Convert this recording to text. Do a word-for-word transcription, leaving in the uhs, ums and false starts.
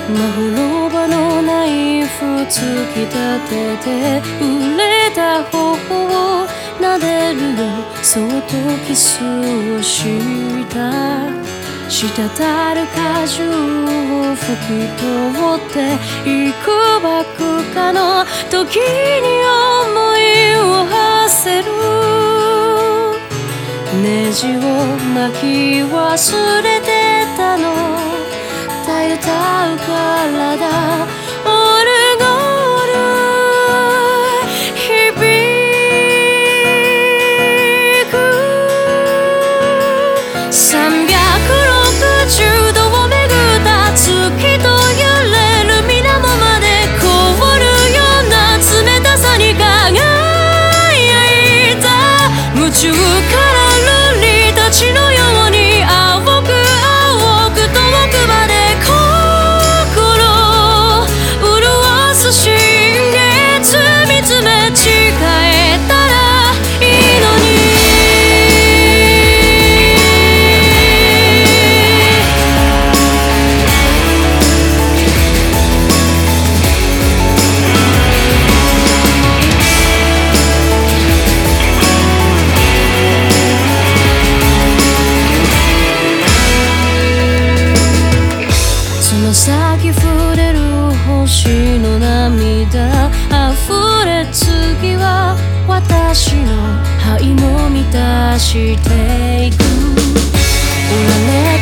まほろばのナイフ突き立てて売れた頬を撫でるよそっとキスをした滴る果汁を拭き取っていくばくかの時に思いを馳せるネジを巻き忘れてたのたゆたう体オルゴール響くさんびゃくろくじゅうどを巡った月と揺れる水面まで凍るような冷たさに輝いた夢中から瑠璃たちのように青く青く遠くまで新月見つめ誓えたらいいのにつま先触れる星の涙溢れ次は私の肺も満たしていく